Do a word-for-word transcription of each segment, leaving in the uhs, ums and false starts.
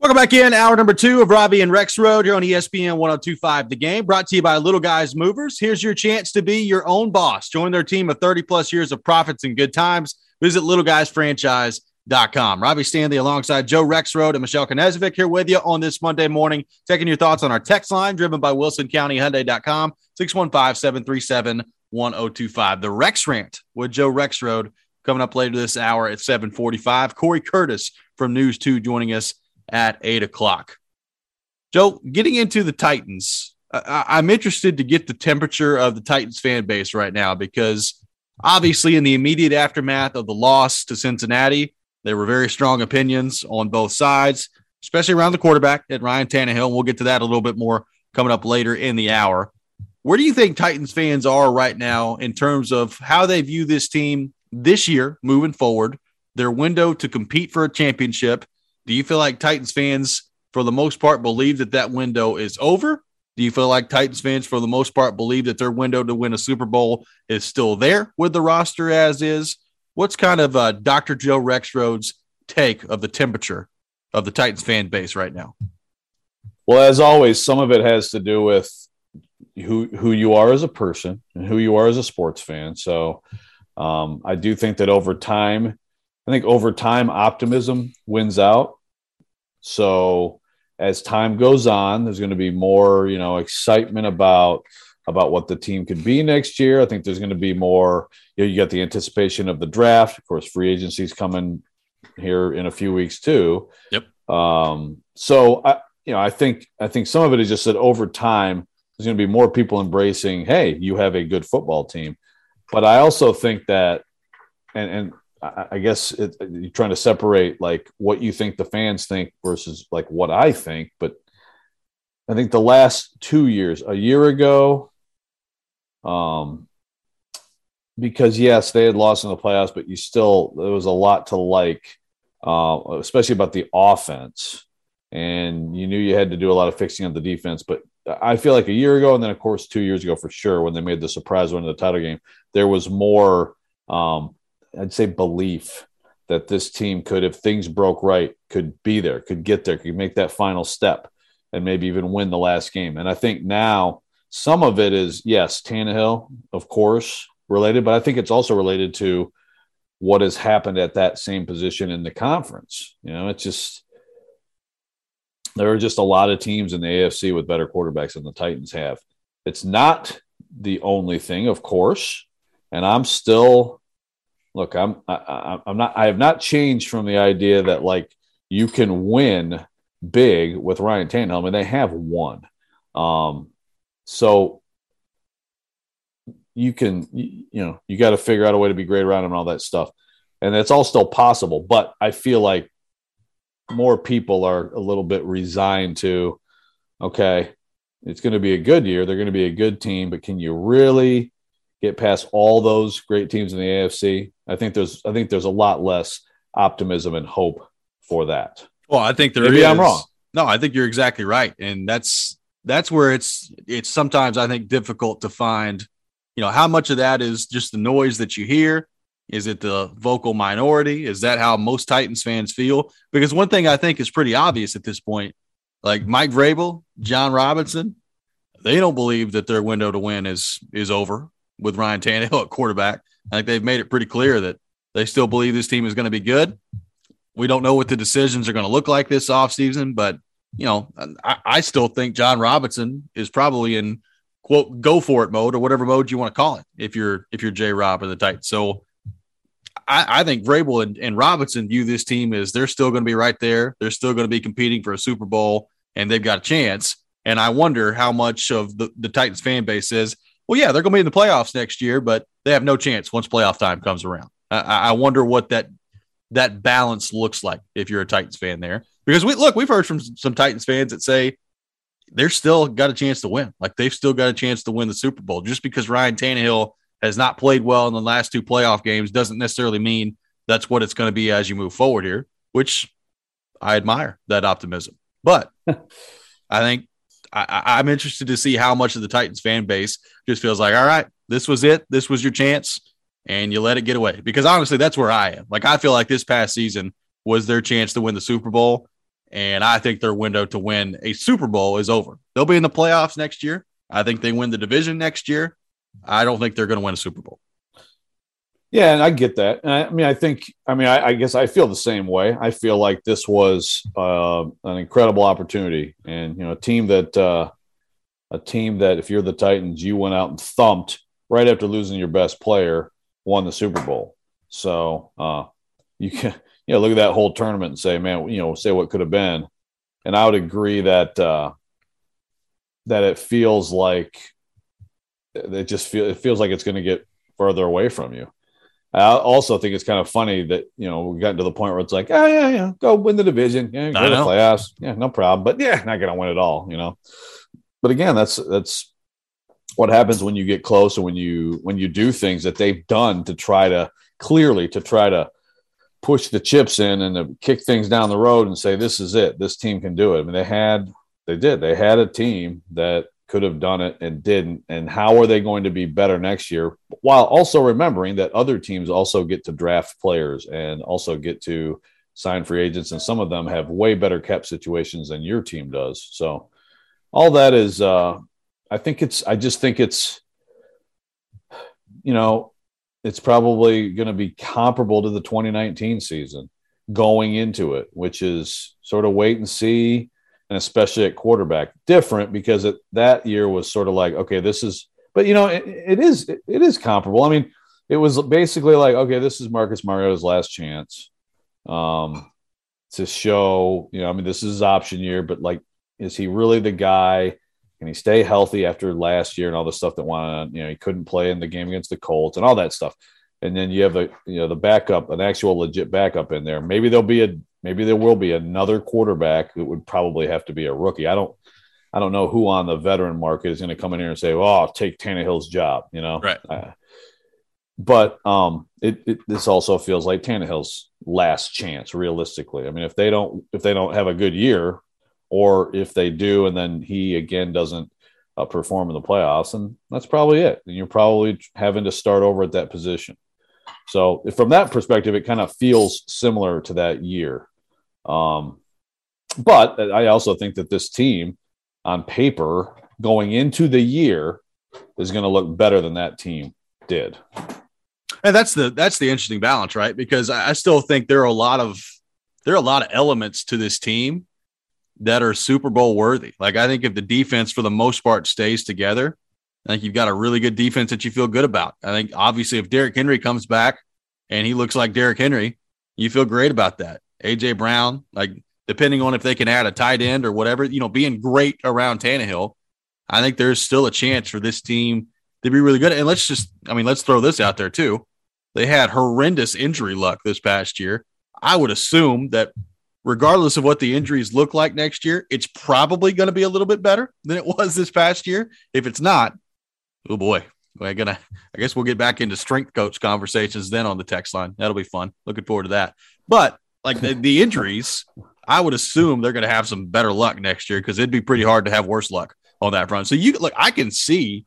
Welcome back in. Hour number two of Robbie and Rex Road here on E S P N one oh two point five The Game, brought to you by Little Guys Movers. Here's your chance to be your own boss. Join their team of thirty plus years of profits and good times. Visit little guys franchise dot com. Robbie Stanley alongside Joe Rexrode and Michelle Knezovic here with you on this Monday morning, taking your thoughts on our text line driven by wilson county hyundai dot com, six one five, seven three seven, one oh two five. The Rex Rant with Joe Rexrode coming up later this hour at seven forty-five. Corey Curtis from News two joining us at eight o'clock. Joe, getting into the Titans, I- I'm interested to get the temperature of the Titans fan base right now, because obviously in the immediate aftermath of the loss to Cincinnati, there were very strong opinions on both sides, especially around the quarterback at Ryan Tannehill. We'll get to that a little bit more coming up later in the hour. Where do you think Titans fans are right now in terms of how they view this team this year moving forward, their window to compete for a championship? Do you feel like Titans fans, for the most part, believe that that window is over? Do you feel like Titans fans, for the most part, believe that their window to win a Super Bowl is still there with the roster as is? What's kind of uh, Doctor Joe Rexrode's take of the temperature of the Titans fan base right now? Well, as always, some of it has to do with who who you are as a person and who you are as a sports fan. So um, I do think that over time, I think over time, optimism wins out. So as time goes on, there's going to be more, you know, excitement about about what the team could be next year. I think there's going to be more, you know, you got the anticipation of the draft. Of course, free agency's coming here in a few weeks too. Yep. Um, so I, you know, I think, I think some of it is just that over time, there's going to be more people embracing, hey, you have a good football team. But I also think that, and, and I, I guess it, you're trying to separate like what you think the fans think versus like what I think. But I think the last two years, a year ago, um, because yes, they had lost in the playoffs, but you still, there was a lot to like, uh, especially about the offense. And you knew you had to do a lot of fixing on the defense. But I feel like a year ago, and then, of course, two years ago for sure, when they made the surprise win of the title game, there was more, um, I'd say, belief that this team could, if things broke right, could be there, could get there, could make that final step, and maybe even win the last game. And I think now some of it is, yes, Tannehill, of course, related, but I think it's also related to what has happened at that same position in the conference. You know, it's just – there are just a lot of teams in the A F C with better quarterbacks than the Titans have. It's not the only thing, of course. And I'm still, look, I'm, I, I'm not, I have not changed from the idea that like you can win big with Ryan Tannehill. I mean, they have won. Um, so you can, you, you know, you got to figure out a way to be great around him and all that stuff. And it's all still possible, but I feel like more people are a little bit resigned to, okay, it's going to be a good year. They're going to be a good team, but can you really get past all those great teams in the A F C? I think there's, I think there's a lot less optimism and hope for that. Well, I think there Maybe is. I'm wrong. No, I think you're exactly right. And that's, that's where it's, it's sometimes I think difficult to find, you know, how much of that is just the noise that you hear. Is it the vocal minority? Is that how most Titans fans feel? Because one thing I think is pretty obvious at this point, like Mike Vrabel, John Robinson, they don't believe that their window to win is is over with Ryan Tannehill at quarterback. I think they've made it pretty clear that they still believe this team is going to be good. We don't know what the decisions are going to look like this offseason, but, you know, I, I still think John Robinson is probably in, quote, go for it mode or whatever mode you want to call it if you're if you're J-Rob or the Titans. So I, I think Vrabel and, and Robinson view this team as they're still going to be right there. They're still going to be competing for a Super Bowl, and they've got a chance. And I wonder how much of the, the Titans fan base says, well, yeah, they're going to be in the playoffs next year, but they have no chance once playoff time comes around. I, I wonder what that that balance looks like if you're a Titans fan there. Because, we look, we've heard from some Titans fans that say they're still got a chance to win. Like, they've still got a chance to win the Super Bowl. Just because Ryan Tannehill has not played well in the last two playoff games doesn't necessarily mean that's what it's going to be as you move forward here, which I admire that optimism. But I think I, I'm interested to see how much of the Titans fan base just feels like, all right, this was it. This was your chance, and you let it get away. Because honestly, that's where I am. Like, I feel like this past season was their chance to win the Super Bowl, And I think their window to win a Super Bowl is over. They'll be in the playoffs next year. I think they win the division next year. I don't think they're going to win a Super Bowl. Yeah, and I get that. And I, I mean, I think, I mean, I, I guess I feel the same way. I feel like this was uh, an incredible opportunity, and you know, a team that, uh, a team that, if you're the Titans, you went out and thumped right after losing your best player, won the Super Bowl. So uh, you can, you know, look at that whole tournament and say, man, you know, say what could have been. And I would agree that uh, that it feels like it just feel it feels like it's going to get further away from you. I also think it's kind of funny that, you know, we got to the point where it's like, oh, yeah, yeah, go win the division. Yeah, go to the playoffs. Yeah, no problem. But, yeah, not going to win it all, you know. But, again, that's that's what happens when you get close and when you when you do things that they've done to try to clearly to try to push the chips in and to kick things down the road and say, this is it. This team can do it. I mean, they had – they did. They had a team that – could have done it and didn't, and how are they going to be better next year, while also remembering that other teams also get to draft players and also get to sign free agents, and some of them have way better cap situations than your team does. So all that is uh I think it's I just think it's you know it's probably going to be comparable to the twenty nineteen season going into it, which is sort of wait and see. And especially at quarterback, different because it, that year was sort of like, okay, this is, but you know, it, it is, it, it is comparable. I mean, it was basically like, okay, this is Marcus Mariota's last chance um, to show, you know, I mean, this is his option year, but like, is he really the guy? Can he stay healthy after last year and all the stuff that went on? You know, he couldn't play in the game against the Colts and all that stuff. And then you have a, you know, the backup, an actual legit backup in there. Maybe there'll be a, maybe there will be another quarterback who would probably have to be a rookie. I don't, I don't know who on the veteran market is going to come in here and say, "Oh, I'll take Tannehill's job," you know? Right. Uh, but um, it, it, this also feels like Tannehill's last chance, realistically. I mean, if they don't, if they don't have a good year, or if they do, and then he again doesn't uh, perform in the playoffs, and that's probably it. And you're probably having to start over at that position. So from that perspective, it kind of feels similar to that year. Um, but I also think that this team on paper going into the year is going to look better than that team did. And that's the, that's the interesting balance, right? Because I still think there are a lot of, there are a lot of elements to this team that are Super Bowl worthy. Like, I think if the defense for the most part stays together, I think you've got a really good defense that you feel good about. I think obviously if Derrick Henry comes back and he looks like Derrick Henry, you feel great about that. A J Brown, like depending on if they can add a tight end or whatever, you know, being great around Tannehill, I think there's still a chance for this team to be really good. And let's just, I mean, let's throw this out there too. They had horrendous injury luck this past year. I would assume that regardless of what the injuries look like next year, it's probably going to be a little bit better than it was this past year. If it's not, oh boy, we're gonna. I guess we'll get back into strength coach conversations then on the text line. That'll be fun. Looking forward to that. But like the, the injuries, I would assume they're going to have some better luck next year because it'd be pretty hard to have worse luck on that front. So you look, I can see,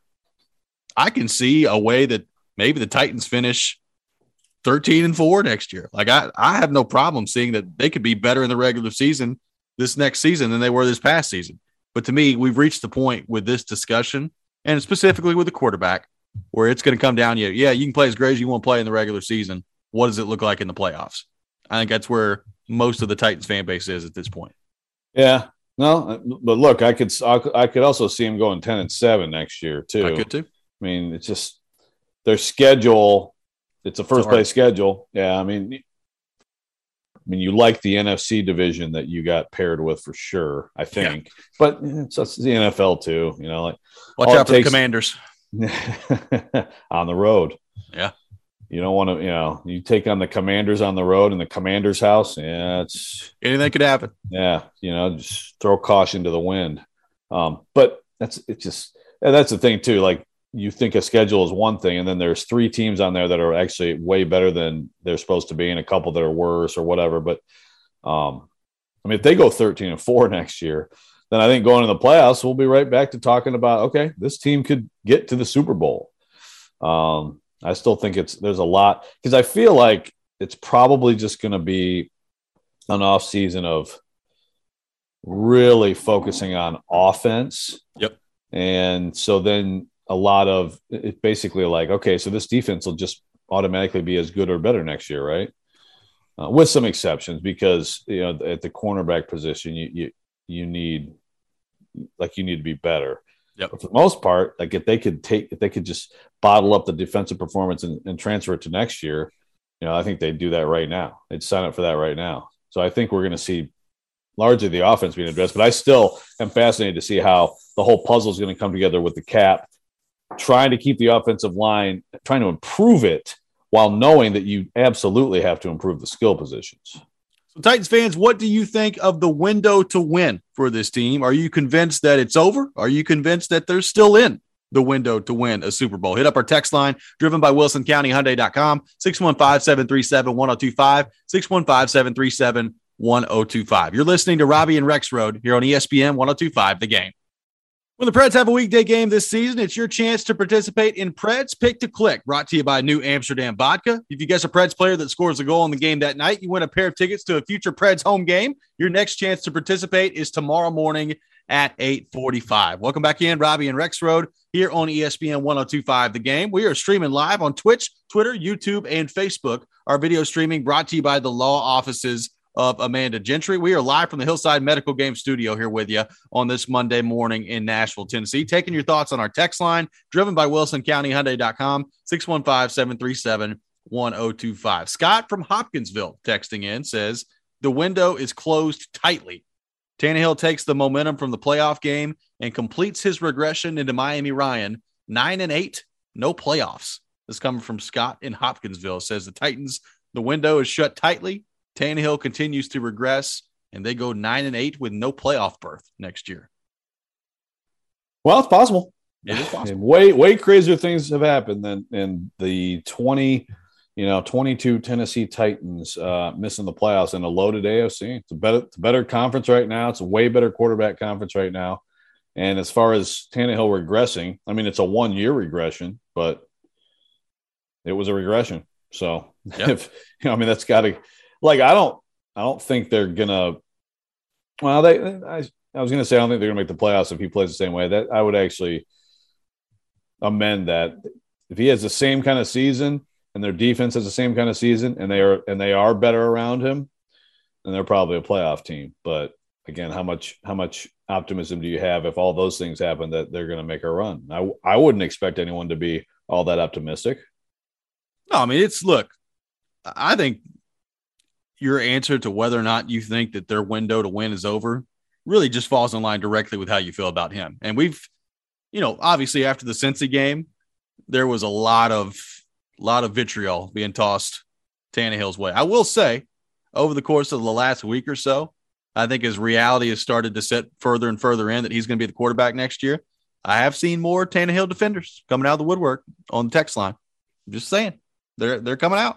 I can see a way that maybe the Titans finish thirteen and four next year. Like I, I have no problem seeing that they could be better in the regular season this next season than they were this past season. But to me, we've reached the point with this discussion, and specifically with the quarterback, where it's going to come down to, yeah, you can play as great as you want to play in the regular season. What does it look like in the playoffs? I think that's where most of the Titans fan base is at this point. Yeah, no, but look, I could I could also see them going ten and seven next year too. I could too. I mean, it's just their schedule. It's a first place schedule. Yeah, I mean, I mean, you like the N F C division that you got paired with for sure. I think, yeah. But it's, it's the N F L too. You know, like watch out for takes, the Commanders on the road. Yeah. You don't want to, you know, you take on the Commanders on the road in the Commander's house. Yeah, it's anything could happen. Yeah, you know, just throw caution to the wind. Um, but that's it's just that's the thing too. Like you think a schedule is one thing, and then there's three teams on there that are actually way better than they're supposed to be, and a couple that are worse or whatever. But um, I mean, if they go thirteen and four next year, then I think going to the playoffs, we'll be right back to talking about okay, this team could get to the Super Bowl. Um. I still think it's there's a lot because I feel like it's probably just going to be an off season of really focusing on offense. Yep. And so then a lot of it basically like, okay, so this defense will just automatically be as good or better next year, right? Uh, with some exceptions, because you know at the cornerback position, you you you need like you need to be better. Yep. But for the most part, like if they could take if they could just bottle up the defensive performance and, and transfer it to next year, you know, I think they'd do that right now. They'd sign up for that right now. So I think we're going to see largely the offense being addressed, but I still am fascinated to see how the whole puzzle is going to come together with the cap, trying to keep the offensive line, trying to improve it while knowing that you absolutely have to improve the skill positions. So Titans fans, what do you think of the window to win for this team? Are you convinced that it's over? Are you convinced that they're still in the window to win a Super Bowl? Hit up our text line, driven by Wilson County Hyundai dot com, six one five, seven three seven, one oh two five, six one five, seven three seven, one oh two five. You're listening to Robbie and Rex Road here on E S P N one oh two five, The Game. When the Preds have a weekday game this season, it's your chance to participate in Preds Pick to Click, brought to you by New Amsterdam Vodka. If you guess a Preds player that scores a goal in the game that night, you win a pair of tickets to a future Preds home game. Your next chance to participate is tomorrow morning at eight forty-five. Welcome back in, Robbie and Rex Road here on E S P N one oh two five, The Game. We are streaming live on Twitch, Twitter, YouTube, and Facebook. Our video streaming brought to you by the law offices of Amanda Gentry. We are live from the Hillside Medical Game Studio here with you on this Monday morning in Nashville, Tennessee. Taking your thoughts on our text line, driven by Wilson County Hyundai dot com, six one five, seven three seven, one oh two five. Scott from Hopkinsville texting in says, the window is closed tightly. Tannehill takes the momentum from the playoff game and completes his regression into Miami Ryan. Nine and eight, no playoffs. This coming from Scott in Hopkinsville. Says the Titans, the window is shut tightly. Tannehill continues to regress, and they go nine and eight with no playoff berth next year. Well, it's possible. It is possible. And way, way crazier things have happened than in the twenty, you know, twenty-two Tennessee Titans uh, missing the playoffs in a loaded A F C. It's a better, it's a better conference right now. It's a way better quarterback conference right now. And as far as Tannehill regressing, I mean, it's a one-year regression, but it was a regression. So, yep. if you know, I mean, that's got to. Like, I don't I don't think they're going to – well, they I, I was going to say I don't think they're going to make the playoffs if he plays the same way. That I would actually amend that. If he has the same kind of season and their defense has the same kind of season and they are and they are better around him, then they're probably a playoff team. But, again, how much how much optimism do you have if all those things happen that they're going to make a run? I, I wouldn't expect anyone to be all that optimistic. No, I mean, it's – look, I think – your answer to whether or not you think that their window to win is over really just falls in line directly with how you feel about him. And we've, you know, obviously after the Cincy game, there was a lot of, lot of vitriol being tossed Tannehill's way. I will say over the course of the last week or so, I think as reality has started to set further and further in that he's going to be the quarterback next year, I have seen more Tannehill defenders coming out of the woodwork on the text line. I'm just saying they're, they're coming out.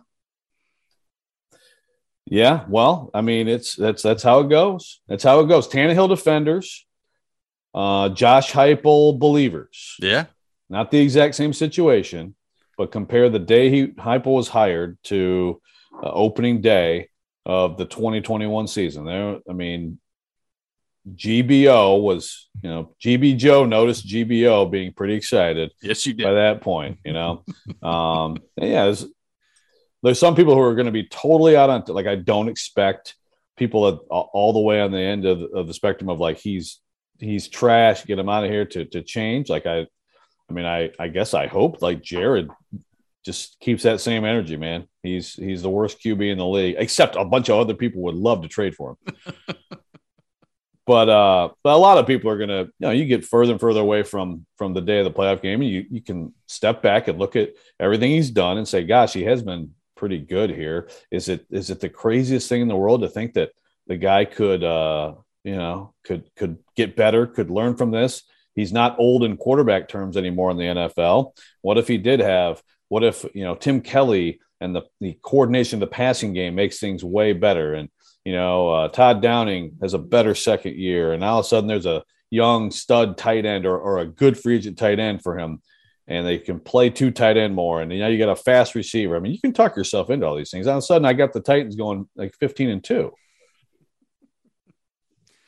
Yeah, well, I mean, it's that's that's how it goes. That's how it goes. Tannehill defenders, uh, Josh Heupel believers. Yeah, not the exact same situation, but compare the day he Heupel was hired to uh, opening day of the twenty twenty-one season. There, I mean, G B O was, you know, G B Joe noticed G B O being pretty excited. Yes, you did by that point. You know, um, yeah. It was, There's some people who are going to be totally out on – like I don't expect people at, all the way on the end of the, of the spectrum of like he's he's trash, get him out of here to to change. Like I – I mean, I, I guess I hope like Jared just keeps that same energy, man. He's he's the worst Q B in the league, except a bunch of other people would love to trade for him. But uh, but a lot of people are going to – you know, you get further and further away from from the day of the playoff game, and you, you can step back and look at everything he's done and say, gosh, he has been – pretty good here. Is it is it the craziest thing in the world to think that the guy could uh you know could could get better, could learn from this? He's not old in quarterback terms anymore in the N F L. What if he did have what if you know Tim Kelly and the the coordination of the passing game makes things way better, and you know uh, Todd Downing has a better second year, and all of a sudden there's a young stud tight end or, or a good free agent tight end for him, and they can play two tight end more. And now you got a fast receiver. I mean, you can talk yourself into all these things. All of a sudden I got the Titans going like fifteen and two.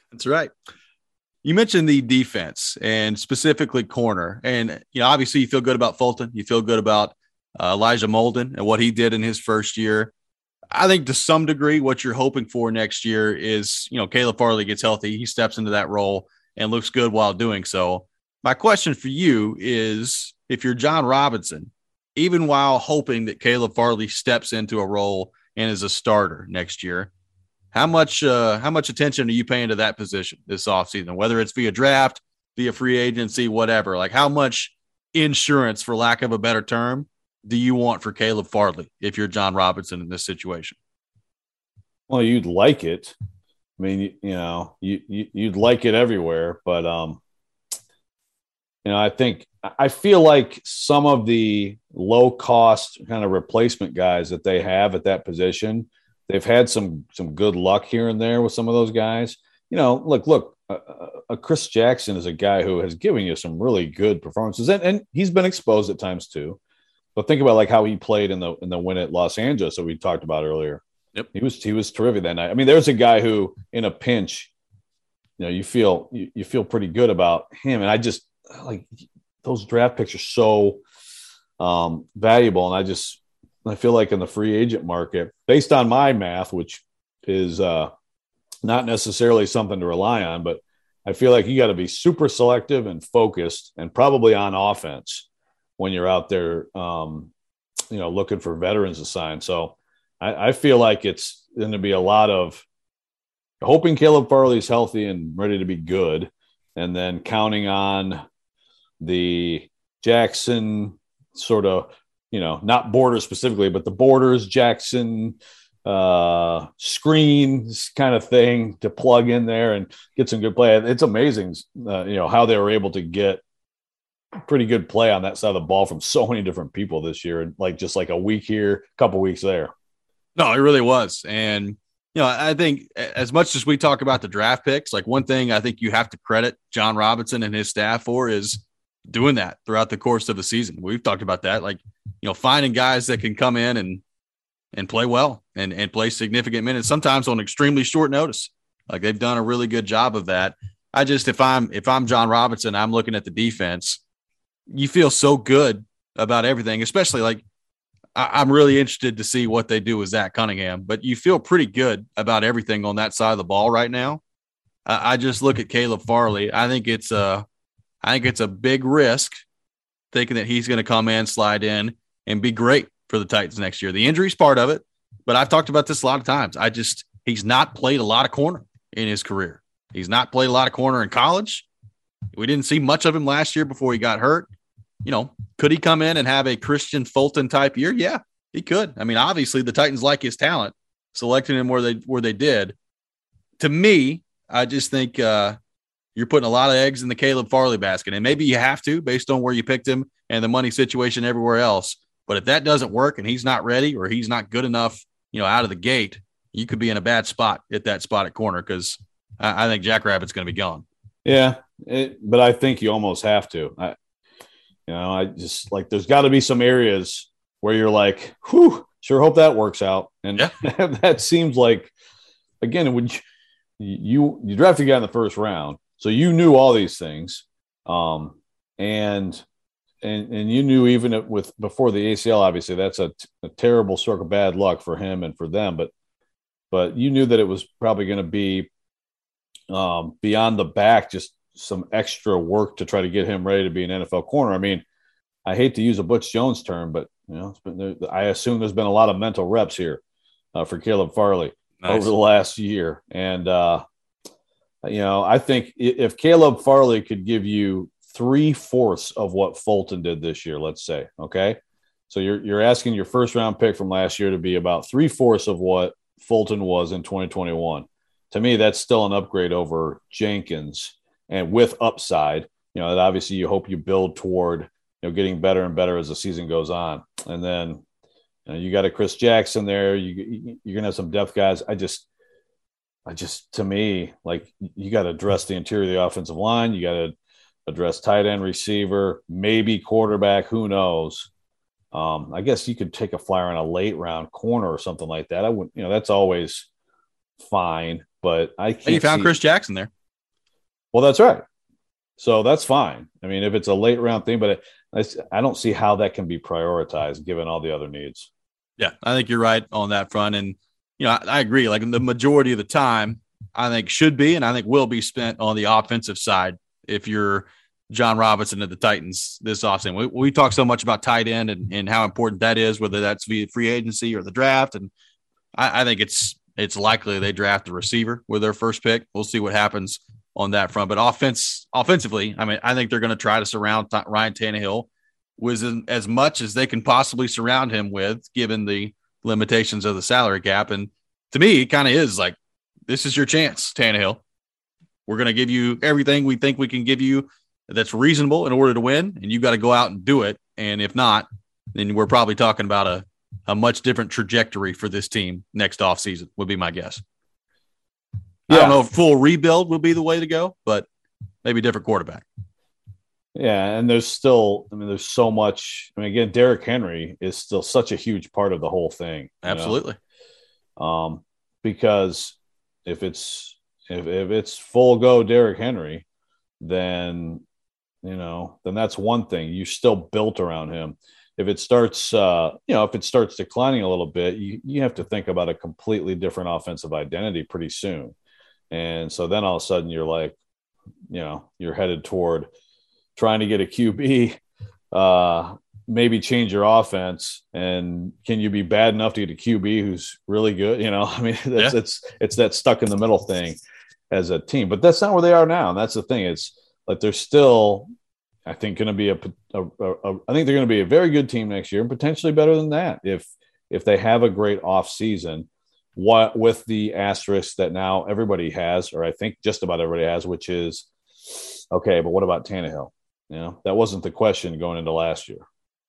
That's right. You mentioned the defense and specifically corner. And, you know, obviously you feel good about Fulton. You feel good about uh, Elijah Molden and what he did in his first year. I think to some degree, what you're hoping for next year is, you know, Caleb Farley gets healthy. He steps into that role and looks good while doing so. My question for you is, if you're John Robinson, even while hoping that Caleb Farley steps into a role and is a starter next year, how much uh, how much attention are you paying to that position this offseason, whether it's via draft, via free agency, whatever? Like, how much insurance, for lack of a better term, do you want for Caleb Farley if you're John Robinson in this situation? Well, you'd like it. I mean, you, you know, you, you you'd like it everywhere, but um, you know, I think I feel like some of the low cost kind of replacement guys that they have at that position, they've had some some good luck here and there with some of those guys. You know, look, look, uh, uh, Chris Jackson is a guy who has given you some really good performances, and, and he's been exposed at times too. But think about like how he played in the in the win at Los Angeles that we talked about earlier. Yep, he was he was terrific that night. I mean, there's a guy who in a pinch, you know, you feel you, you feel pretty good about him, and I just like those draft picks are so um, valuable, and I just I feel like in the free agent market, based on my math, which is uh, not necessarily something to rely on, but I feel like you got to be super selective and focused, and probably on offense when you're out there, um, you know, looking for veterans to sign. So I, I feel like it's going to be a lot of hoping Caleb Farley's healthy and ready to be good, and then counting on the Jackson sort of, you know, not Border specifically, but the Borders, Jackson uh, screens kind of thing to plug in there and get some good play. It's amazing, uh, you know, how they were able to get pretty good play on that side of the ball from so many different people this year. And like, just like a week here, a couple weeks there. No, it really was. And, you know, I think as much as we talk about the draft picks, like one thing I think you have to credit John Robinson and his staff for is doing that throughout the course of the season. We've talked about that, like, you know, finding guys that can come in and, and play well and, and play significant minutes, sometimes on extremely short notice. Like, they've done a really good job of that. I just, if I'm, if I'm John Robinson, I'm looking at the defense, you feel so good about everything, especially like I, I'm really interested to see what they do with Zach Cunningham, but you feel pretty good about everything on that side of the ball right now. I, I just look at Caleb Farley. I think it's a, I think it's a big risk thinking that he's going to come in, slide in, and be great for the Titans next year. The injury's part of it, but I've talked about this a lot of times. I just, he's not played a lot of corner in his career. He's not played a lot of corner in college. We didn't see much of him last year before he got hurt. You know, could he come in and have a Christian Fulton type year? Yeah, he could. I mean, obviously the Titans like his talent, selecting him where they, where they did. To me, I just think uh, you're putting a lot of eggs in the Caleb Farley basket, and maybe you have to based on where you picked him and the money situation everywhere else. But if that doesn't work and he's not ready or he's not good enough, you know, out of the gate, you could be in a bad spot at that spot at corner, because I, I think Jackrabbit's going to be gone. Yeah, it, but I think you almost have to. I, you know, I just like there's got to be some areas where you're like, whew, sure hope that works out. And yeah. that seems like, again, when you, you you drafted a guy in the first round, so you knew all these things, um, and and and you knew even with before the A C L, obviously that's a, a terrible stroke of bad luck for him and for them, but but you knew that it was probably going to be um, beyond the back, just some extra work to try to get him ready to be an N F L corner. I mean, I hate to use a Butch Jones term, but you know, it's been, I assume there's been a lot of mental reps here uh, for Caleb Farley nice. over the last year. And, uh, you know, I think if Caleb Farley could give you three fourths of what Fulton did this year, let's say, okay. So you're, you're asking your first round pick from last year to be about three fourths of what Fulton was in twenty twenty-one. To me, that's still an upgrade over Jenkins, and with upside, you know, that obviously you hope you build toward, you know, getting better and better as the season goes on. And then you know, you got a Chris Jackson there. You, you're going to have some depth guys. I just, I just, to me, like you got to address the interior of the offensive line. You got to address tight end, receiver, maybe quarterback, who knows? Um, I guess you could take a flyer on a late round corner or something like that. I wouldn't, you know, that's always fine, but I can't. And you found see, Chris Jackson there. Well, that's right. So that's fine. I mean, if it's a late round thing, but I, I don't see how that can be prioritized given all the other needs. Yeah, I think you're right on that front. And, you know, I, I agree. Like the majority of the time, I think should be, and I think will be spent on the offensive side if you're John Robinson of the Titans this offseason. We, we talk so much about tight end and, and how important that is, whether that's via free agency or the draft. And I, I think it's it's likely they draft a receiver with their first pick. We'll see what happens on that front. But offense, offensively, I mean, I think they're going to try to surround Ryan Tannehill with as much as they can possibly surround him with, given the limitations of the salary cap. And to me, it kind of is like, this is your chance, Tannehill. We're going to give you everything we think we can give you that's reasonable in order to win, and you've got to go out and do it. And if not, then we're probably talking about a, a much different trajectory for this team next offseason, would be my guess. Yeah. I don't know if full rebuild will be the way to go, but maybe different quarterback. Yeah, and there's still, I mean, there's so much. I mean, again, Derrick Henry is still such a huge part of the whole thing. Absolutely. Know? Um, because if it's if if it's full go Derrick Henry, then you know, then that's one thing. You still built around him. If it starts, uh, you know, if it starts declining a little bit, you you have to think about a completely different offensive identity pretty soon. And so then all of a sudden you're like, you know, you're headed toward trying to get a Q B, uh, maybe change your offense. And can you be bad enough to get a Q B who's really good? You know, I mean, that's, yeah. it's, it's that stuck in the middle thing as a team, but that's not where they are now. And that's the thing. It's like, they're still, I think, going to be a, a, a, a, I think they're going to be a very good team next year and potentially better than that. If, if they have a great off season, what with the asterisk that now everybody has, or I think just about everybody has, which is, okay, but what about Tannehill? You know, that wasn't the question going into last year.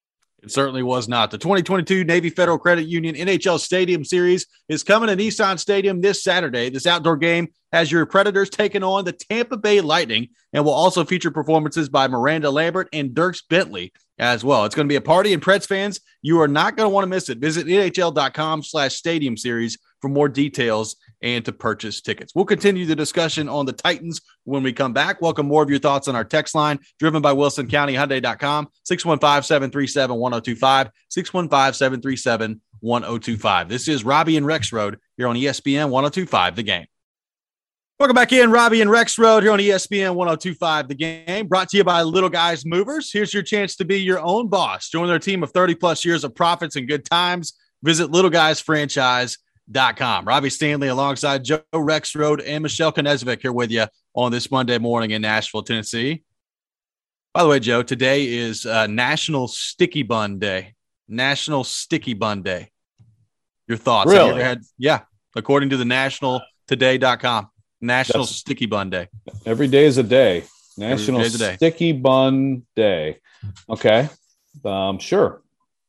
It certainly was not. The twenty twenty-two Navy Federal Credit Union N H L Stadium Series is coming to Nissan Stadium this Saturday. This outdoor game has your Predators taking on the Tampa Bay Lightning and will also feature performances by Miranda Lambert and Dierks Bentley as well. It's going to be a party, and Preds fans, you are not going to want to miss it. Visit nhl.com slash stadium series for more details and to purchase tickets. We'll continue the discussion on the Titans when we come back. Welcome more of your thoughts on our text line, driven by Wilson County Hyundai dot com, six one five, seven three seven, one oh two five, six one five, seven three seven, one oh two five. This is Robbie and Rex Road here on E S P N one oh two five The Game. Welcome back in, Robbie and Rex Road here on E S P N one oh two five The Game, brought to you by Little Guys Movers. Here's your chance to be your own boss. Join their team of thirty plus years of profits and good times. Visit little guys franchise dot com. Robbie Stanley alongside Joe Rexrode and Michelle Knezvik here with you on this Monday morning in Nashville, Tennessee. By the way, Joe, today is uh, National Sticky Bun Day. National Sticky Bun Day. Your thoughts? Really? Have you ever had, yeah, according to the national today dot com. National That's, Sticky Bun Day. Every day is a day. National a day. Sticky Bun Day. Okay. Um, sure.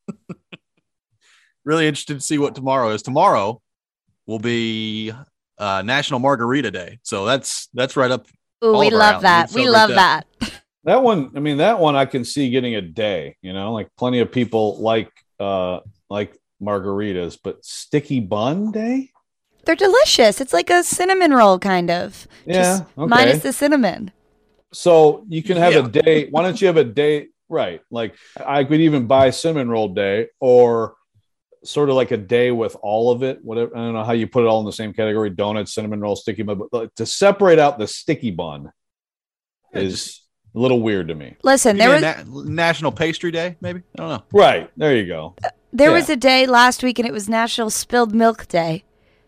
Really interested to see what tomorrow is. Tomorrow will be uh, National Margarita Day. So that's that's right up. Ooh, we love that. We love that. That one, I mean, that one I can see getting a day, you know, like plenty of people like uh, like margaritas, but Sticky Bun Day? They're delicious. It's like a cinnamon roll, kind of. Yeah. Just okay. minus the cinnamon. So you can have yeah. a day. Why don't you have a day? Right. Like I could even buy cinnamon roll day, or sort of like a day with all of it. Whatever. I don't know how you put it all in the same category. Donuts, cinnamon roll, sticky bun. But like, to separate out the sticky bun yeah, is just, a little weird to me. Listen, there was Na- National Pastry Day, maybe? I don't know. Right. There you go. Uh, there yeah. was a day last week, and it was National Spilled Milk Day.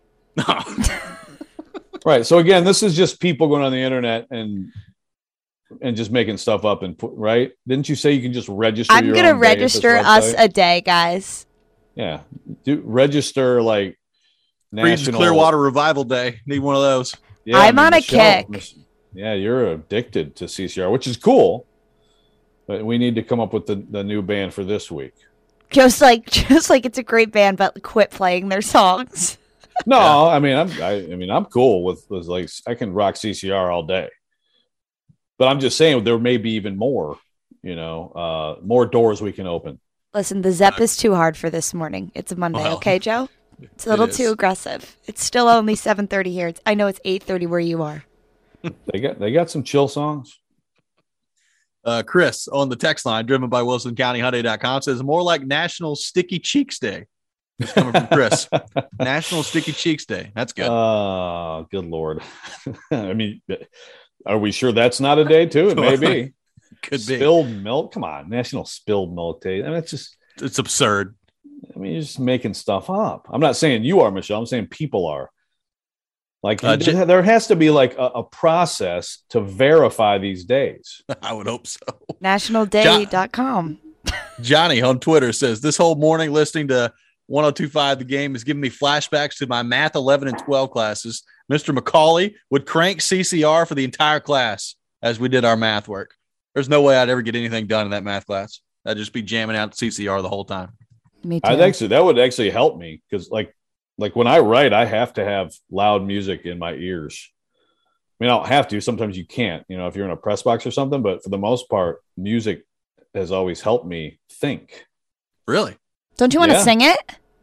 Right. So again, this is just people going on the internet and and just making stuff up and put, right? Didn't you say you can just register? I'm your gonna own register us a day, guys. Yeah. Do register like National Clearwater Revival Day. Need one of those. Yeah, I'm I mean, on Michelle, a kick. Yeah, you're addicted to C C R, which is cool. But we need to come up with the, the new band for this week. Just like just like it's a great band, but quit playing their songs. No, yeah. I mean I'm I, I mean I'm cool with, with like I can rock C C R all day. But I'm just saying there may be even more, you know, uh, more doors we can open. Listen, the Zepp is too hard for this morning. It's a Monday, well, okay, Joe? It's a little it too aggressive. It's still only seven thirty here. It's, I know it's eight thirty where you are. they got they got some chill songs. Uh, Chris on the text line, driven by Wilson County Hyundai dot com, says more like National Sticky Cheeks Day. It's coming from Chris. National Sticky Cheeks Day. That's good. Oh, uh, good Lord. I mean, are we sure that's not a day too? It may be. Could spilled be. milk. Come on, National Spilled Milk Day. I mean, it's just it's absurd. I mean, you're just making stuff up. I'm not saying you are, Michelle. I'm saying people are. Like uh, there, there has to be like a, a process to verify these days. I would hope so. national day dot com. Johnny on Twitter says, this whole morning listening to one oh two point five The Game is giving me flashbacks to my math eleven and twelve classes. Mister McCauley would crank C C R for the entire class as we did our math work. There's no way I'd ever get anything done in that math class. I'd just be jamming out C C R the whole time. Me too. I'd actually, that would actually help me because like, like when I write, I have to have loud music in my ears. I mean, I don't have to. Sometimes you can't, you know, if you're in a press box or something, but for the most part, music has always helped me think. Really? Don't you want Yeah. to sing it?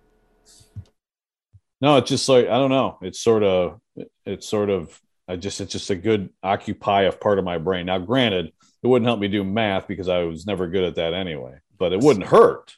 No, it's just like, I don't know. It's sort of, it's sort of, I just, it's just a good occupy of part of my brain. Now, granted, it wouldn't help me do math because I was never good at that anyway, but it wouldn't hurt.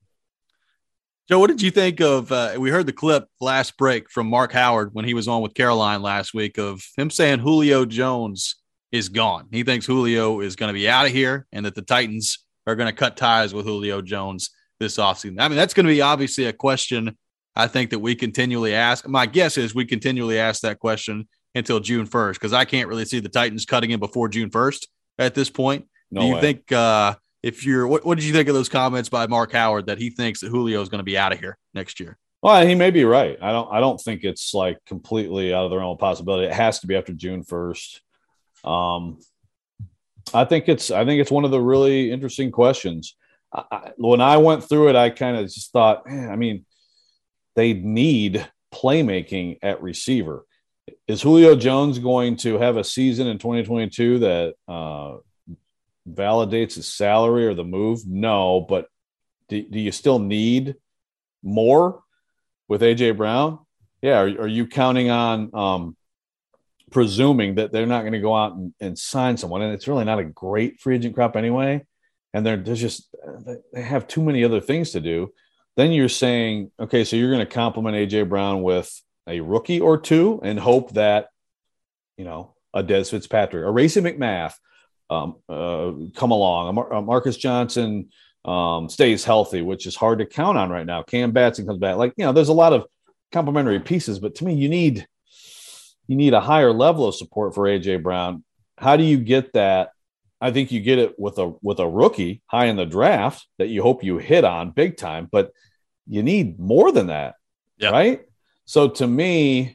Joe, what did you think of, uh, we heard the clip last break from Mark Howard when he was on with Caroline last week of him saying Julio Jones is gone. He thinks Julio is going to be out of here and that the Titans are going to cut ties with Julio Jones this offseason. I mean, that's going to be obviously a question I think that we continually ask. My guess is we continually ask that question until June first because I can't really see the Titans cutting him before June first at this point. No Do you way. think uh, – If you're, what, what did you think of those comments by Mark Howard that he thinks that Julio is going to be out of here next year? Well, he may be right. I don't. I don't think it's like completely out of the realm of possibility. It has to be after June first. Um, I think it's. I think it's one of the really interesting questions. I, I, when I went through it, I kind of just thought, man, I mean, they need playmaking at receiver. Is Julio Jones going to have a season in twenty twenty-two that uh, validates his salary or the move? No, but do, do you still need more with A J Brown? Yeah. Are, are you counting on um, presuming that they're not going to go out and, and sign someone? And it's really not a great free agent crop anyway. And they're, they're just, they have too many other things to do. Then you're saying, okay, so you're going to compliment A J Brown with a rookie or two and hope that, you know, a Des Fitzpatrick, a Racey McMath, Um, uh, come along. Mar- uh, Marcus Johnson um, stays healthy, which is hard to count on right now. Cam Batson comes back. Like, you know, there's a lot of complementary pieces, but to me, you need you need a higher level of support for A J Brown. How do you get that? I think you get it with a with a rookie high in the draft that you hope you hit on big time, but you need more than that, Yep. right? So to me,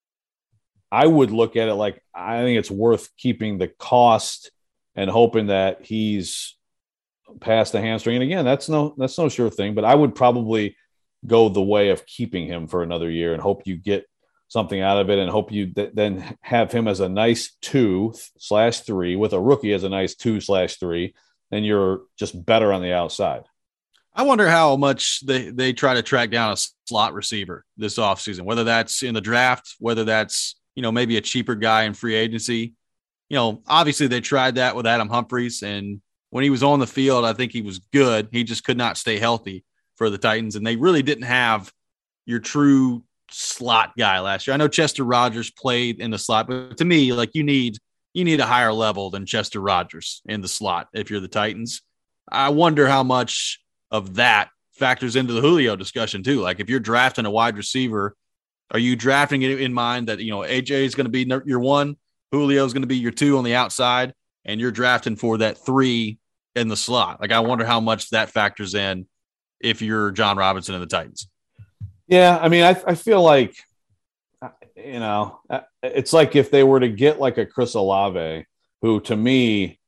I would look at it like I think it's worth keeping the cost and hoping that he's past the hamstring. And again, that's no that's no sure thing, but I would probably go the way of keeping him for another year and hope you get something out of it and hope you th- then have him as a nice two slash three with a rookie as a nice two slash three, and you're just better on the outside. I wonder how much they, they try to track down a slot receiver this offseason, whether that's in the draft, whether that's, you know, maybe a cheaper guy in free agency. You know, obviously they tried that with Adam Humphries, and when he was on the field, I think he was good. He just could not stay healthy for the Titans, and they really didn't have your true slot guy last year. I know Chester Rogers played in the slot, but to me, like you need you need a higher level than Chester Rogers in the slot if you're the Titans. I wonder how much of that factors into the Julio discussion too. Like if you're drafting a wide receiver, are you drafting it in mind that, you know, A J is going to be your one, Julio is going to be your two on the outside, and you're drafting for that three in the slot? Like I wonder how much that factors in if you're John Robinson and the Titans. Yeah, I mean, I, I feel like, you know, it's like if they were to get like a Chris Olave, who to me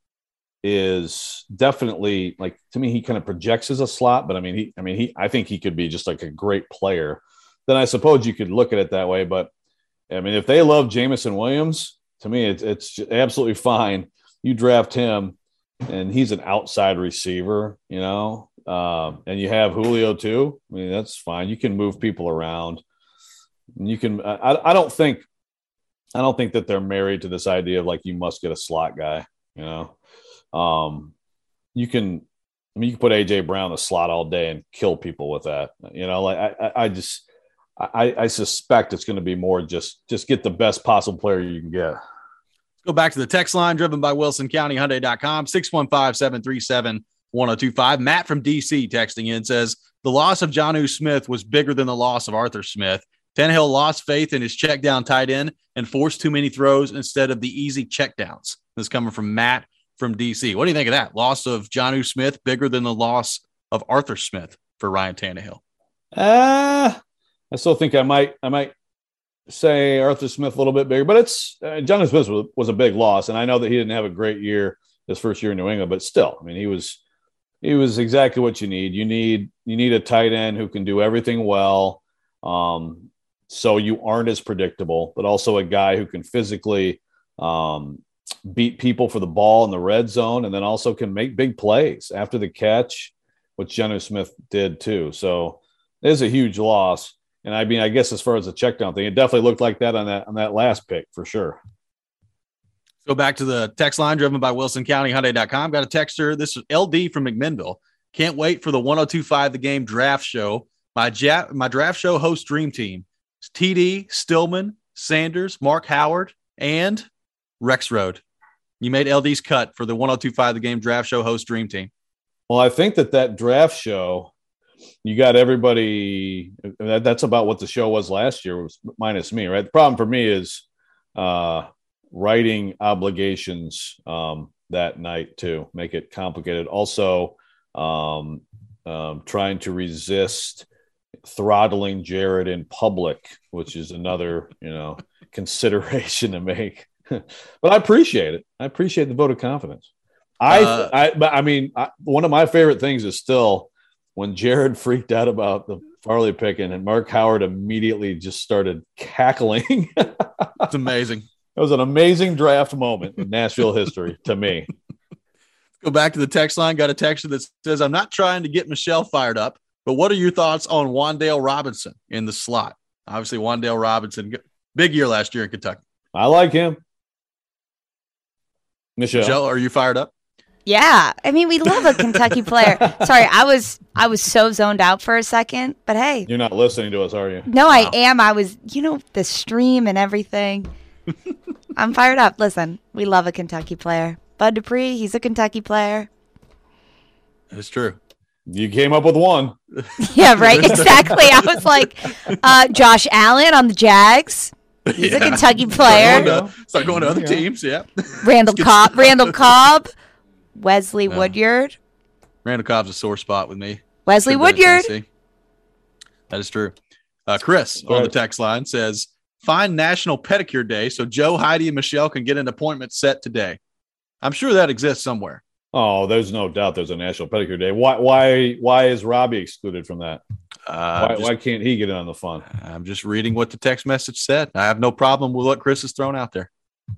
is definitely like, to me, he kind of projects as a slot, but I mean, he, I mean, he, I think he could be just like a great player. Then I suppose you could look at it that way. But I mean, if they love Jameson Williams, to me, it's, it's absolutely fine. You draft him and he's an outside receiver, you know, um, and you have Julio too. I mean, that's fine. You can move people around. You can, I, I don't think, I don't think that they're married to this idea of like you must get a slot guy. You know, um, you can. I mean, you can put A J Brown in the slot all day and kill people with that. You know, like I, I just, I, I suspect it's going to be more just, just get the best possible player you can get. Let's go back to the text line driven by Wilson County Hyundai dot com, six one five, seven three seven, one oh two five. Matt from D C texting in says the loss of Jonnu Smith was bigger than the loss of Arthur Smith. Tannehill lost faith in his check down tight end and forced too many throws instead of the easy check downs. This is coming from Matt from D C. What do you think of that? Loss of Jonnu Smith bigger than the loss of Arthur Smith for Ryan Tannehill? Uh, I still think I might, I might say Arthur Smith a little bit bigger, but it's uh, Jonnu Smith was, was a big loss. And I know that he didn't have a great year his first year in New England, but still, I mean, he was, he was exactly what you need. You need, you need a tight end who can do everything well. Um, so you aren't as predictable, but also a guy who can physically, um, beat people for the ball in the red zone, and then also can make big plays after the catch, which Jonnu Smith did too. So it is a huge loss. And I mean, I guess as far as the check down thing, it definitely looked like that on that on that last pick for sure. Go back to the text line driven by Wilson County Hyundai dot com. Got a texter. This is L D from McMinnville. Can't wait for the one oh two five The Game draft show. My ja- my draft show host dream team is T D, Stillman, Sanders, Mark Howard, and Rex Road. You made L D's cut for the one oh two five The Game draft show host dream team. Well, I think that that draft show, you got everybody. That, that's about what the show was last year, was minus me, right? The problem for me is uh, writing obligations um, that night to make it complicated. Also, um, um, trying to resist throttling Jared in public, which is another, you know, consideration to make. But I appreciate it. I appreciate the vote of confidence. I, uh, I, but I mean, I, one of my favorite things is still when Jared freaked out about the Farley picking and Mark Howard immediately just started cackling. It's amazing. It was an amazing draft moment in Nashville history to me. Go back to the text line. Got a texter that says, I'm not trying to get Michelle fired up, but what are your thoughts on Wan'Dale Robinson in the slot? Obviously, Wan'Dale Robinson, big year last year in Kentucky. I like him. Michelle. Michelle, are you fired up? Yeah. I mean, we love a Kentucky player. Sorry, I was I was so zoned out for a second, but hey. You're not listening to us, are you? No, I am. I was, you know, the stream and everything. I'm fired up. Listen, we love a Kentucky player. Bud Dupree, he's a Kentucky player. That's true. You came up with one. Yeah, right. Exactly. I was like, uh, Josh Allen on the Jags. He's yeah. a Kentucky player. Start going to, start going to other teams, yeah. Randall Cobb. Randall Cobb. Wesley no. Woodyard. Randall Cobb's a sore spot with me. Wesley Woodyard. That is true. Uh, Chris Go on ahead. The text line says, find National Pedicure Day so Joe, Heidi, and Michelle can get an appointment set today. I'm sure that exists somewhere. Oh, there's no doubt there's a National Pedicure Day. Why Why? Why is Robbie excluded from that? Uh, why, just, why can't he get in on the fun? I'm just reading what the text message said. I have no problem with what Chris has thrown out there.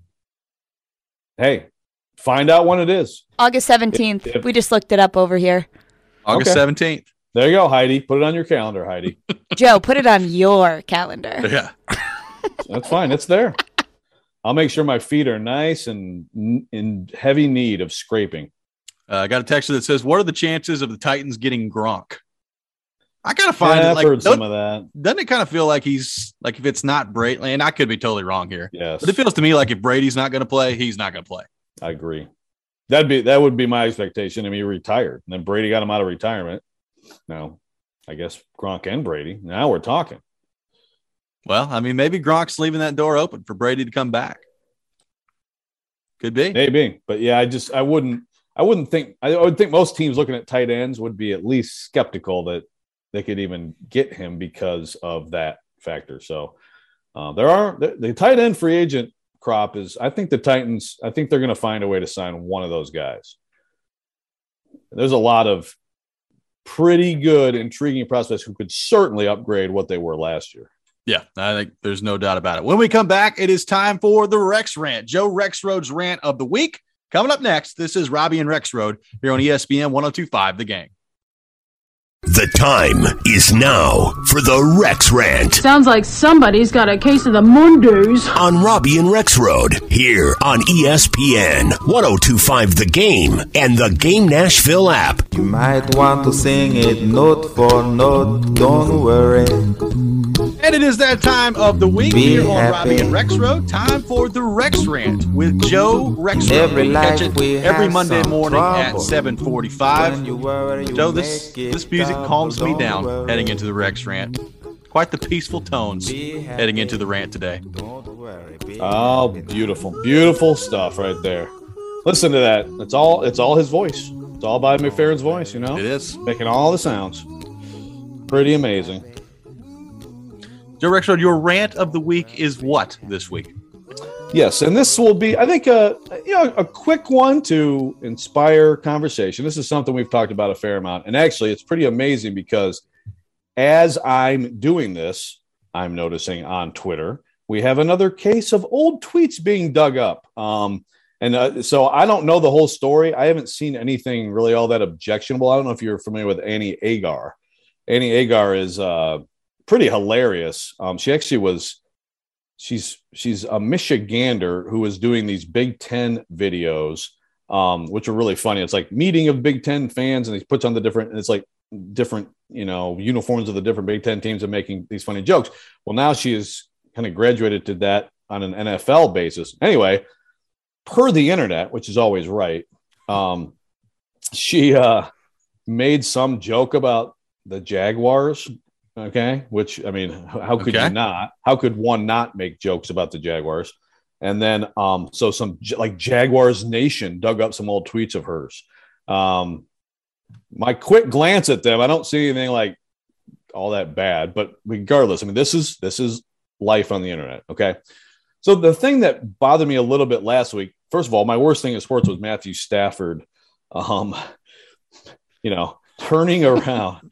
Hey, find out when it is. August seventeenth. If, if, we just looked it up over here. August okay. seventeenth. There you go, Heidi. Put it on your calendar, Heidi. Joe, put it on your calendar. Yeah. That's fine. It's there. I'll make sure my feet are nice and in heavy need of scraping. Uh, I got a text that says, what are the chances of the Titans getting Gronk? I kind of find yeah, it I've like, heard some of that. Doesn't it kind of feel like he's like, if it's not Brady, and I could be totally wrong here. Yes. But it feels to me like if Brady's not going to play, he's not going to play. I agree. That'd be, that would be my expectation. I mean, he retired and then Brady got him out of retirement. Now, I guess Gronk and Brady. Now we're talking. Well, I mean, maybe Gronk's leaving that door open for Brady to come back. Could be. Maybe. But yeah, I just, I wouldn't, I wouldn't think, I would think most teams looking at tight ends would be at least skeptical that they could even get him because of that factor. So uh, there are, the, the tight end free agent crop is, I think the Titans, I think they're going to find a way to sign one of those guys. There's a lot of pretty good, intriguing prospects who could certainly upgrade what they were last year. Yeah, I think there's no doubt about it. When we come back, it is time for the Rex Rant. Joe Rexrode's rant of the week. Coming up next, this is Robbie and Rexrode here on E S P N one oh two point five The Game. The time is now for the Rex Rant. Sounds like somebody's got a case of the Mondays. On Robbie and Rex Road, here on E S P N, one oh two point five The Game, and the Game Nashville app. You might want to sing it note for note, don't worry. And it is that time of the week Be here on happy. Robbie and Rex Road. Time for the Rex Rant with Joe Rex Road. Every You Catch life it we every have Monday some morning at trouble. seven forty-five. When you worry, you Joe, this, make it this music double, calms me don't down worry. heading into the Rex Rant. Quite the peaceful tones Be happy. heading into the rant today. Don't worry, be Oh, happy. beautiful, beautiful stuff right there. Listen to that. It's all it's all his voice. It's all by McFerrin's voice, you know? It is. Making all the sounds. Pretty amazing. Joe Rex Road, your rant of the week is what this week? Yes, and this will be, I think, a you know a quick one to inspire conversation. This is something we've talked about a fair amount, and actually, it's pretty amazing because as I'm doing this, I'm noticing on Twitter we have another case of old tweets being dug up. Um, and uh, so I don't know the whole story. I haven't seen anything really all that objectionable. I don't know if you're familiar with Annie Agar. Annie Agar is uh, pretty hilarious. Um, she actually was. She's she's a Michigander who was doing these Big Ten videos, um, which are really funny. It's like meeting of Big Ten fans, and he puts on the different. And it's like different, you know, uniforms of the different Big Ten teams and making these funny jokes. Well, now she is kind of graduated to that on an N F L basis. Anyway, per the internet, which is always right, um, she uh, made some joke about the Jaguars. Okay, which, I mean, how could Okay. you not? How could one not make jokes about the Jaguars? And then, um, so some like Jaguars Nation dug up some old tweets of hers. Um, my quick glance at them, I don't see anything like all that bad, but regardless, I mean, this is this is life on the internet. Okay, so the thing that bothered me a little bit last week, first of all, my worst thing in sports was Matthew Stafford, um, you know, turning around.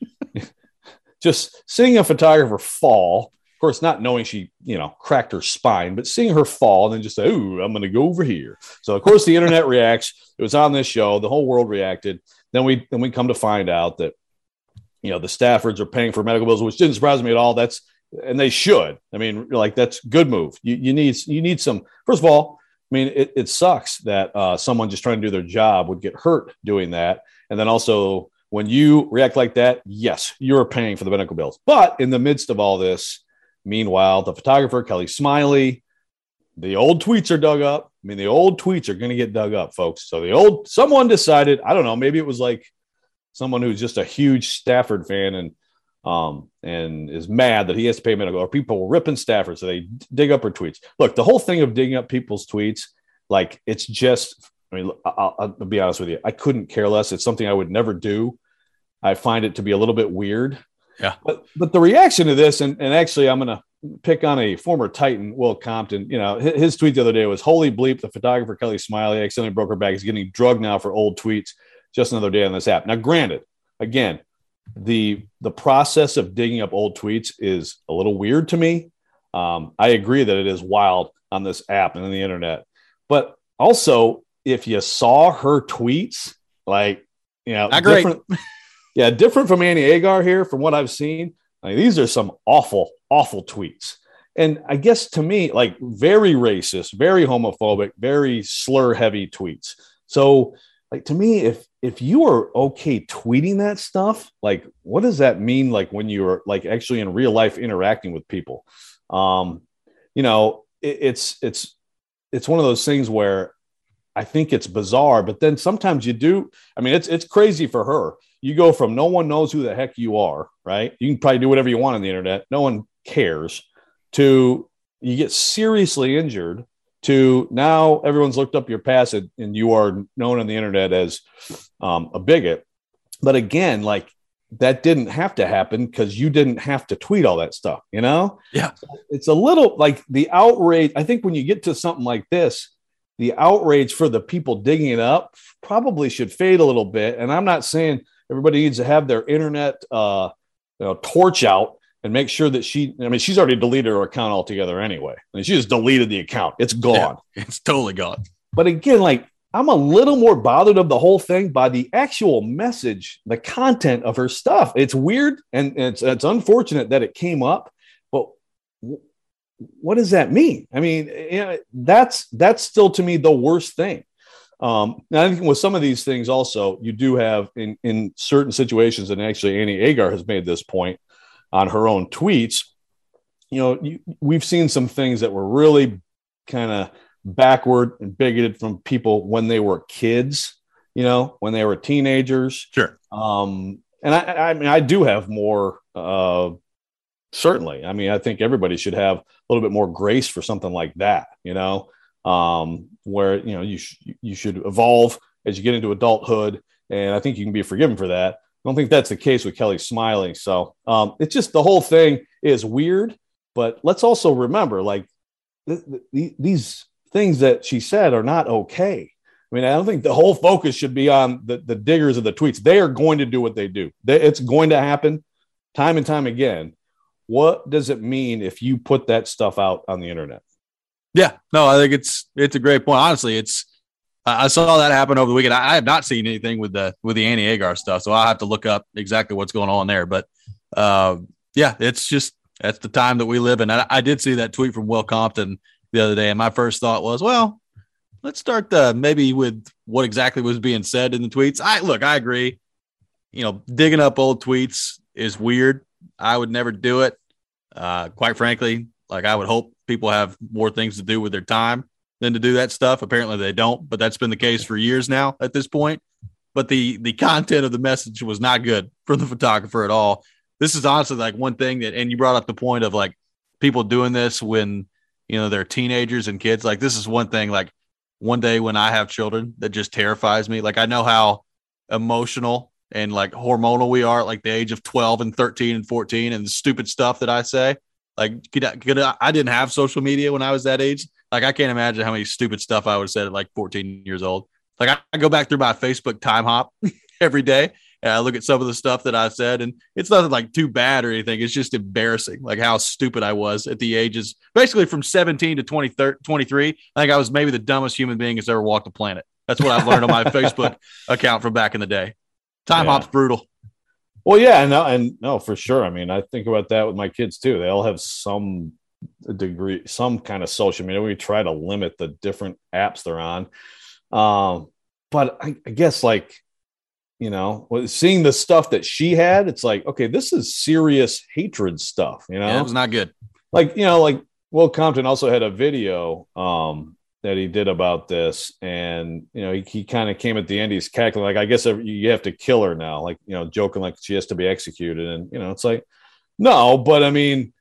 Just seeing a photographer fall, of course, not knowing she, you know, cracked her spine, but seeing her fall and then just say, ooh, I'm going to go over here. So, of course, the internet reacts. It was on this show. The whole world reacted. Then we then we come to find out that, you know, the Staffords are paying for medical bills, which didn't surprise me at all. That's and they should. I mean, like, that's good move. You, you need you need some. First of all, I mean, it, it sucks that uh, someone just trying to do their job would get hurt doing that. And then also, when you react like that, yes, you're paying for the medical bills. But in the midst of all this, meanwhile, the photographer, Kelly Smiley, the old tweets are dug up. I mean, the old tweets are going to get dug up, folks. So the old, someone decided, I don't know, maybe it was like someone who's just a huge Stafford fan and um, and is mad that he has to pay medical, or people were ripping Stafford, so they dig up her tweets. Look, the whole thing of digging up people's tweets, like, it's just, I mean, I'll, I'll be honest with you. I couldn't care less. It's something I would never do. I find it to be a little bit weird. Yeah. But but the reaction to this, and, and actually I'm going to pick on a former Titan, Will Compton. You know, his, his tweet the other day was, holy bleep, the photographer Kelly Smiley accidentally broke her back. He's getting drugged now for old tweets. Just another day on this app. Now, granted, again, the the process of digging up old tweets is a little weird to me. Um, I agree that it is wild on this app and on the internet. But also, if you saw her tweets, like, you know, Not great. different, yeah, different from Annie Agar here, from what I've seen. I mean, these are some awful, awful tweets. And I guess to me, like, very racist, very homophobic, very slur heavy tweets. So, like, to me, if if you are okay tweeting that stuff, like, what does that mean? Like, when you're like actually in real life interacting with people, um, you know, it, it's it's it's one of those things where I think it's bizarre, but then sometimes you do. I mean, it's it's crazy for her. You go from no one knows who the heck you are, right? You can probably do whatever you want on the internet. No one cares, to you get seriously injured, to now everyone's looked up your past and, and you are known on the internet as um, a bigot. But again, like, that didn't have to happen because you didn't have to tweet all that stuff, you know? Yeah. It's a little like the outrage. I think when you get to something like this, the outrage for the people digging it up probably should fade a little bit. And I'm not saying everybody needs to have their internet uh, you know, torch out and make sure that she, I mean, she's already deleted her account altogether anyway. I mean, she just deleted the account. It's gone. Yeah, it's totally gone. But again, like, I'm a little more bothered of the whole thing by the actual message, the content of her stuff. It's weird and it's it's unfortunate that it came up, but w- what does that mean? I mean, you know, that's that's still to me the worst thing. Um, and I think with some of these things also, you do have in in certain situations, and actually Annie Agar has made this point on her own tweets. You know, you, we've seen some things that were really kind of backward and bigoted from people when they were kids, you know, when they were teenagers. Sure. Um, and I, I mean, I do have more, uh, certainly. I mean, I think everybody should have a little bit more grace for something like that, you know, um, where, you know, you, sh- you should evolve as you get into adulthood. And I think you can be forgiven for that. I don't think that's the case with Kelly Smiley. So um, it's just, the whole thing is weird, but let's also remember, like, th- th- these things that she said are not okay. I mean, I don't think the whole focus should be on the, the diggers of the tweets. They are going to do what they do. They, it's going to happen time and time again. What does it mean if you put that stuff out on the internet? Yeah, no, I think it's it's a great point. Honestly, it's I saw that happen over the weekend. I, I have not seen anything with the with the Annie Agar stuff, so I'll have to look up exactly what's going on there. But uh, yeah, it's just that's the time that we live in. I, I did see that tweet from Will Compton the other day, and my first thought was, well, let's start the, maybe with what exactly was being said in the tweets. I look, I agree. You know, digging up old tweets is weird. I would never do it. Uh, quite frankly, like I would hope people have more things to do with their time than to do that stuff. Apparently they don't, but that's been the case for years now at this point. But the the content of the message was not good for the photographer at all. This is honestly like one thing that, and you brought up the point of like people doing this when, you know, they're teenagers and kids. Like this is one thing, like one day when I have children, that just terrifies me. Like I know how emotional and like hormonal we are at like the age of twelve and thirteen and fourteen, and the stupid stuff that I say. Like could I, could I, I didn't have social media when I was that age. Like I can't imagine how many stupid stuff I would have said at like fourteen years old. Like I, I go back through my Facebook time hop every day. And I look at some of the stuff that I said, and it's nothing like too bad or anything. It's just embarrassing, like how stupid I was at the ages, basically from seventeen to twenty-three. I think I was maybe the dumbest human being that's ever walked the planet. That's what I've learned on my Facebook account from back in the day. Time yeah. hop's brutal. Well, yeah, and no, and no, for sure. I mean, I think about that with my kids too. They all have some degree, some kind of social media. We try to limit the different apps they're on. Um, but I, I guess like, you know, seeing the stuff that she had, it's like, okay, this is serious hatred stuff, you know? Yeah, it was not good. Like, you know, like Will Compton also had a video um, that he did about this. And, you know, he, he kind of came at the end, he's cackling, like, I guess you have to kill her now, like, you know, joking like she has to be executed. And, you know, it's like, no, but I mean,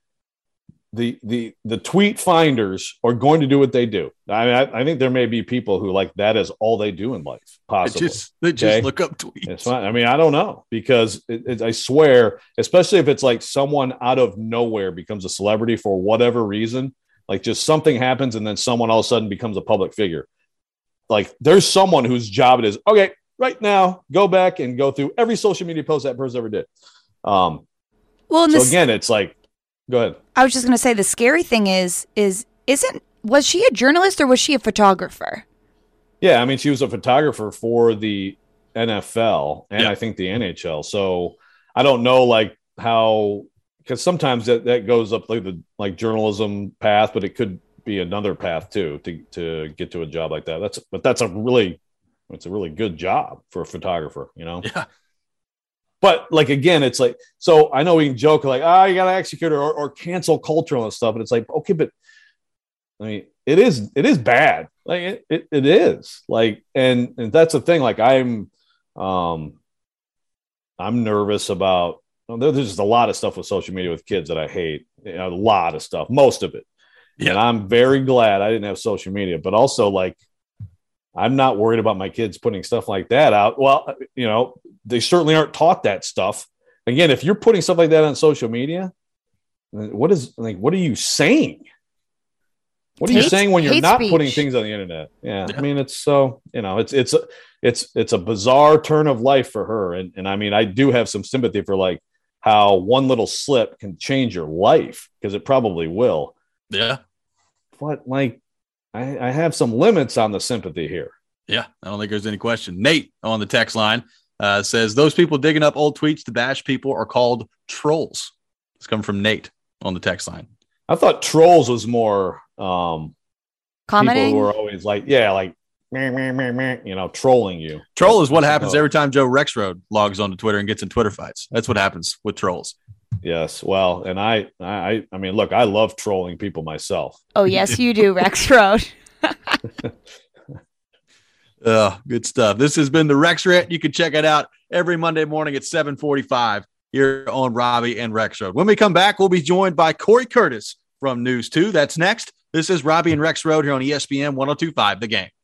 the the the tweet finders are going to do what they do. I mean, I, I think there may be people who like that is all they do in life. Possibly, they just, they just okay? look up tweets. It's fine. I mean, I don't know because it, it, I swear, especially if it's like someone out of nowhere becomes a celebrity for whatever reason, like just something happens and then someone all of a sudden becomes a public figure. Like there's someone whose job it is. Okay, right now, go back and go through every social media post that person ever did. Um, well, so this- again, it's like. Go ahead. I was just going to say the scary thing is, is isn't was she a journalist or was she a photographer? Yeah, I mean, she was a photographer for the N F L and yeah. I think the N H L. So I don't know, like how, because sometimes that, that goes up like the like journalism path, but it could be another path too to to get to a job like that. That's but that's a really it's a really good job for a photographer, you know. Yeah. But like again, it's like, so I know we can joke like, ah, oh, you got to execute her or, or cancel culture and stuff, and it's like, okay, but I mean, it is it is bad, like it it, it is like, and, and that's the thing. Like I'm, um, I'm nervous about. Well, there's just a lot of stuff with social media with kids that I hate. You know, a lot of stuff, most of it, yeah. And I'm very glad I didn't have social media, but also like. I'm not worried about my kids putting stuff like that out. Well, you know, they certainly aren't taught that stuff. Again, if you're putting stuff like that on social media, what is like, what are you saying? What are hate, you saying when you're not speech. Putting things on the internet? Yeah, yeah. I mean, it's so, you know, it's, it's, it's, it's a bizarre turn of life for her. And, and I mean, I do have some sympathy for like how one little slip can change your life because it probably will. Yeah. But like, I, I have some limits on the sympathy here. Yeah, I don't think there's any question. Nate on the text line uh, says, those people digging up old tweets to bash people are called trolls. It's coming from Nate on the text line. I thought trolls was more um, Commenting? people who are always like, yeah, like, meh, meh, meh, meh, you know, trolling you. Troll is what happens Oh. every time Joe Rexroad logs onto Twitter and gets in Twitter fights. That's what happens with trolls. Yes. Well, and I, I, I mean, look, I love trolling people myself. Oh, yes, you do, Rex Road. Uh, good stuff. This has been the Rex Ret. You can check it out every Monday morning at seven forty-five here on Robbie and Rex Road. When we come back, we'll be joined by Corey Curtis from News two. That's next. This is Robbie and Rex Road here on E S P N one oh two point five The Game.